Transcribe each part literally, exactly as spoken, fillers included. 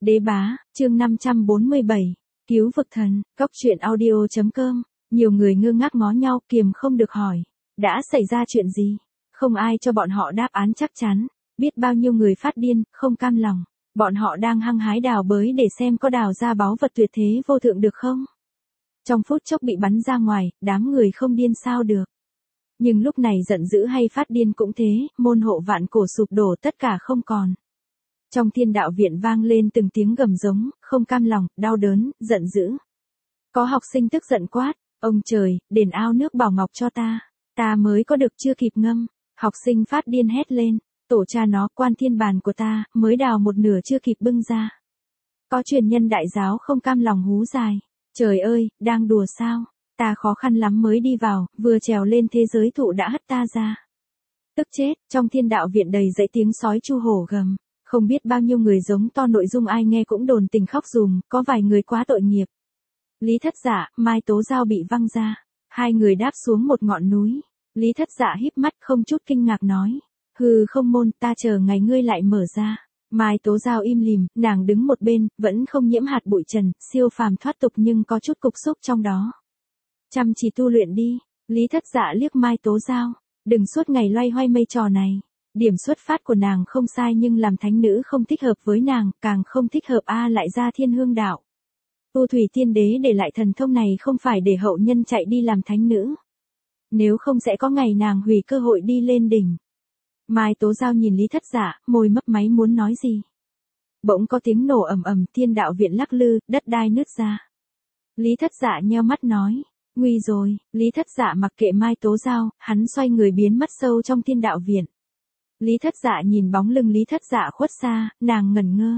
Đế bá, chương năm trăm bốn mươi bảy, cứu vực thần, góc truyện audio chấm com. Nhiều người ngơ ngác ngó nhau, kiềm không được hỏi, đã xảy ra chuyện gì? Không ai cho bọn họ đáp án chắc chắn, biết bao nhiêu người phát điên, không cam lòng. Bọn họ đang hăng hái đào bới để xem có đào ra báu vật tuyệt thế vô thượng được không? Trong phút chốc bị bắn ra ngoài, đám người không điên sao được. Nhưng lúc này giận dữ hay phát điên cũng thế, môn hộ vạn cổ sụp đổ tất cả không còn. Trong thiên đạo viện vang lên từng tiếng gầm giống, không cam lòng, đau đớn, giận dữ. Có học sinh tức giận quát, ông trời, đền ao nước bảo ngọc cho ta, ta mới có được chưa kịp ngâm. Học sinh phát điên hét lên, tổ cha nó, quan thiên bàn của ta, mới đào một nửa chưa kịp bưng ra. Có truyền nhân đại giáo không cam lòng hú dài, trời ơi, đang đùa sao, ta khó khăn lắm mới đi vào, vừa trèo lên thế giới thụ đã hất ta ra. Tức chết, trong thiên đạo viện đầy dãy tiếng sói chu hổ gầm. Không biết bao nhiêu người giống to, nội dung ai nghe cũng đồn tình khóc dùm, có vài người quá tội nghiệp. Lý Thất Dạ, Mai Tố Giao bị văng ra. Hai người đáp xuống một ngọn núi. Lý Thất Dạ híp mắt không chút kinh ngạc nói. Hừ không môn, ta chờ ngày ngươi lại mở ra. Mai Tố Giao im lìm, nàng đứng một bên, vẫn không nhiễm hạt bụi trần, siêu phàm thoát tục nhưng có chút cục xúc trong đó. Chăm chỉ tu luyện đi. Lý Thất Dạ liếc Mai Tố Giao. Đừng suốt ngày loay hoay mây trò này. Điểm xuất phát của nàng không sai nhưng làm thánh nữ không thích hợp với nàng, càng không thích hợp a lại ra thiên hương đạo. Tu Thủy Tiên Đế để lại thần thông này không phải để hậu nhân chạy đi làm thánh nữ. Nếu không sẽ có ngày nàng hủy cơ hội đi lên đỉnh. Mai Tố Giao nhìn Lý Thất Dạ, môi mấp máy muốn nói gì. Bỗng có tiếng nổ ầm ầm, thiên đạo viện lắc lư, đất đai nứt ra. Lý Thất Dạ nheo mắt nói, nguy rồi. Lý Thất Dạ mặc kệ Mai Tố Giao, hắn xoay người biến mất sâu trong thiên đạo viện. Lý Thất Dạ nhìn bóng lưng Lý Thất Dạ khuất xa, nàng ngẩn ngơ.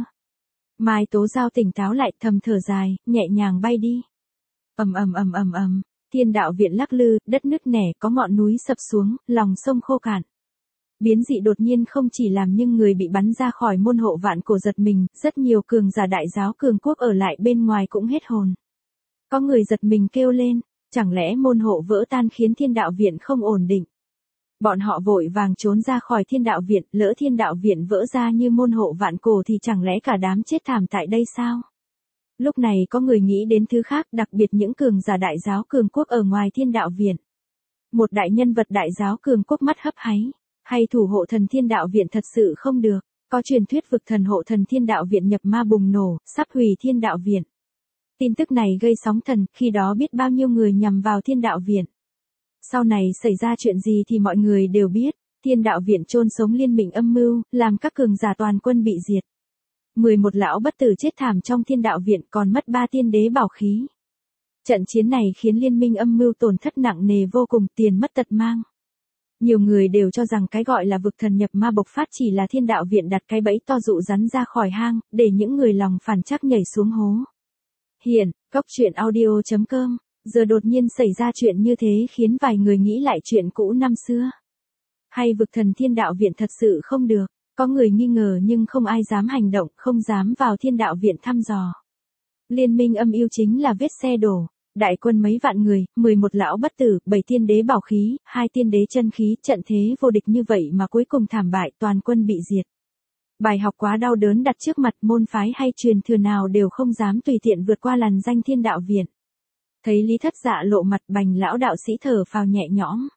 Mai Tố Giao tỉnh táo lại, thầm thở dài, nhẹ nhàng bay đi. Ầm ầm ầm ầm ầm, thiên đạo viện lắc lư, đất nứt nẻ, có ngọn núi sập xuống, lòng sông khô cạn. Biến dị đột nhiên không chỉ làm nhưng người bị bắn ra khỏi môn hộ vạn cổ giật mình, rất nhiều cường giả đại giáo cường quốc ở lại bên ngoài cũng hết hồn. Có người giật mình kêu lên, chẳng lẽ môn hộ vỡ tan khiến thiên đạo viện không ổn định. Bọn họ vội vàng trốn ra khỏi thiên đạo viện, lỡ thiên đạo viện vỡ ra như môn hộ vạn cổ thì chẳng lẽ cả đám chết thảm tại đây sao? Lúc này có người nghĩ đến thứ khác, đặc biệt những cường giả đại giáo cường quốc ở ngoài thiên đạo viện. Một đại nhân vật đại giáo cường quốc mắt hấp háy, hay thủ hộ thần thiên đạo viện thật sự không được, có truyền thuyết vực thần hộ thần thiên đạo viện nhập ma bùng nổ, sắp hủy thiên đạo viện. Tin tức này gây sóng thần, khi đó biết bao nhiêu người nhằm vào thiên đạo viện. Sau này xảy ra chuyện gì thì mọi người đều biết, thiên đạo viện chôn sống liên minh âm mưu, làm các cường giả toàn quân bị diệt. mười một lão bất tử chết thảm trong thiên đạo viện, còn mất ba tiên đế bảo khí. Trận chiến này khiến liên minh âm mưu tổn thất nặng nề vô cùng, tiền mất tật mang. Nhiều người đều cho rằng cái gọi là vực thần nhập ma bộc phát chỉ là thiên đạo viện đặt cái bẫy to dụ rắn ra khỏi hang, để những người lòng phản trắc nhảy xuống hố. Hiện, góc truyện audio chấm com. Giờ đột nhiên xảy ra chuyện như thế khiến vài người nghĩ lại chuyện cũ năm xưa. Hay vực thần thiên đạo viện thật sự không được, có người nghi ngờ nhưng không ai dám hành động, không dám vào thiên đạo viện thăm dò. Liên minh âm mưu chính là vết xe đổ, đại quân mấy vạn người, mười một lão bất tử, bảy tiên đế bảo khí, hai tiên đế chân khí, trận thế vô địch như vậy mà cuối cùng thảm bại, toàn quân bị diệt. Bài học quá đau đớn đặt trước mặt, môn phái hay truyền thừa nào đều không dám tùy tiện vượt qua làn danh thiên đạo viện. Thấy Lý Thất Dạ lộ mặt, Bành lão đạo sĩ thở phào nhẹ nhõm.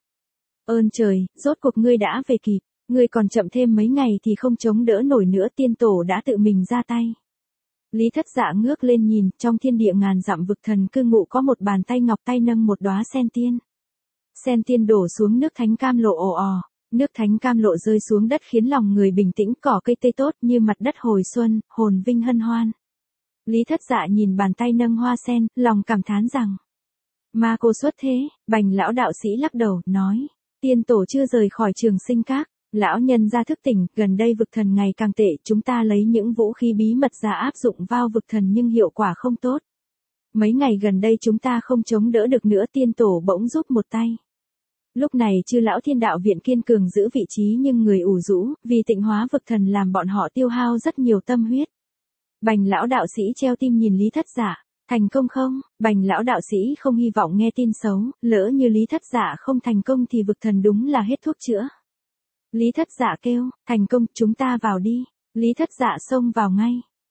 Ơn trời, rốt cuộc ngươi đã về kịp, ngươi còn chậm thêm mấy ngày thì không chống đỡ nổi nữa, tiên tổ đã tự mình ra tay. Lý Thất Dạ ngước lên nhìn, trong thiên địa ngàn dặm vực thần cư ngụ có một bàn tay ngọc tay nâng một đóa sen tiên. Sen tiên đổ xuống nước thánh cam lộ ồ ò, nước thánh cam lộ rơi xuống đất khiến lòng người bình tĩnh, cỏ cây tươi tốt như mặt đất hồi xuân, hồn vinh hân hoan. Lý Thất Dạ nhìn bàn tay nâng hoa sen, lòng cảm thán rằng, ma cô xuất thế. Bành lão đạo sĩ lắc đầu, nói, tiên tổ chưa rời khỏi trường sinh các, lão nhân ra thức tỉnh, gần đây vực thần ngày càng tệ, chúng ta lấy những vũ khí bí mật ra áp dụng vào vực thần nhưng hiệu quả không tốt. Mấy ngày gần đây chúng ta không chống đỡ được nữa, tiên tổ bỗng giúp một tay. Lúc này chư lão thiên đạo viện kiên cường giữ vị trí nhưng người ủ rũ, vì tịnh hóa vực thần làm bọn họ tiêu hao rất nhiều tâm huyết. Bành lão đạo sĩ treo tim nhìn Lý Thất Dạ, thành công không? Bành lão đạo sĩ không hy vọng nghe tin xấu, lỡ như Lý Thất Dạ không thành công thì vực thần đúng là hết thuốc chữa. Lý Thất Dạ kêu, thành công, chúng ta vào đi. Lý Thất Dạ xông vào ngay.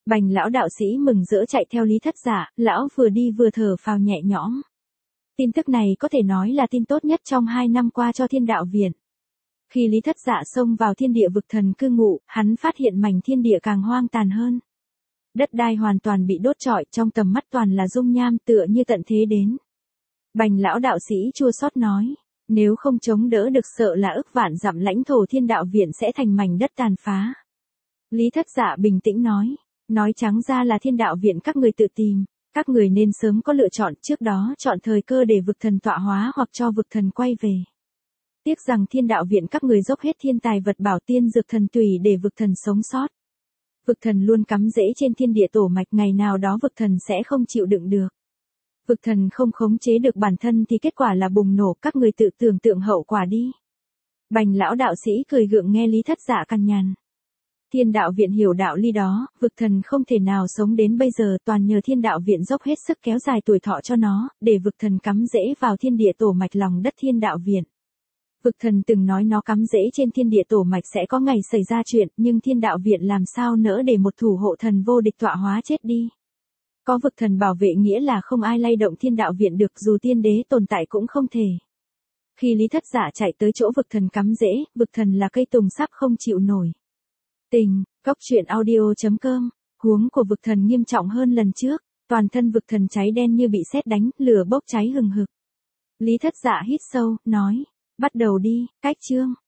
Bành lão đạo sĩ mừng rỡ chạy theo Lý Thất Dạ, lão vừa đi vừa thở phào nhẹ nhõm. Tin tức này có thể nói là tin tốt nhất trong hai năm qua cho Thiên Đạo Viện. Khi Lý Thất Dạ xông vào thiên địa vực thần cư ngụ, hắn phát hiện mảnh thiên địa càng hoang tàn hơn. Đất đai hoàn toàn bị đốt trọi, trong tầm mắt toàn là dung nham tựa như tận thế đến. Bành lão đạo sĩ chua xót nói, nếu không chống đỡ được sợ là ức vạn dặm lãnh thổ Thiên Đạo Viện sẽ thành mảnh đất tàn phá. Lý Thất Dạ bình tĩnh nói, nói trắng ra là Thiên Đạo Viện các người tự tìm, các người nên sớm có lựa chọn, trước đó chọn thời cơ để vực thần tọa hóa hoặc cho vực thần quay về. Tiếc rằng Thiên Đạo Viện các người dốc hết thiên tài vật bảo tiên dược thần tùy để vực thần sống sót. Vực thần luôn cắm rễ trên thiên địa tổ mạch, ngày nào đó vực thần sẽ không chịu đựng được. Vực thần không khống chế được bản thân thì kết quả là bùng nổ, các người tự tưởng tượng hậu quả đi. Bành lão đạo sĩ cười gượng nghe Lý Thất Dạ căn nhằn. Thiên Đạo Viện hiểu đạo lý đó, vực thần không thể nào sống đến bây giờ, toàn nhờ Thiên Đạo Viện dốc hết sức kéo dài tuổi thọ cho nó, để vực thần cắm rễ vào thiên địa tổ mạch lòng đất Thiên Đạo Viện. Vực thần từng nói nó cắm rễ trên thiên địa tổ mạch sẽ có ngày xảy ra chuyện, nhưng Thiên Đạo Viện làm sao nỡ để một thủ hộ thần vô địch tọa hóa chết đi. Có vực thần bảo vệ nghĩa là không ai lay động Thiên Đạo Viện được, dù tiên đế tồn tại cũng không thể. Khi Lý Thất Dạ chạy tới chỗ vực thần cắm rễ, vực thần là cây tùng sắp không chịu nổi. Tình, cốc truyện audio chấm com, huống của vực thần nghiêm trọng hơn lần trước, toàn thân vực thần cháy đen như bị sét đánh, lửa bốc cháy hừng hực. Lý Thất Dạ hít sâu, nói, bắt đầu đi, cách chương.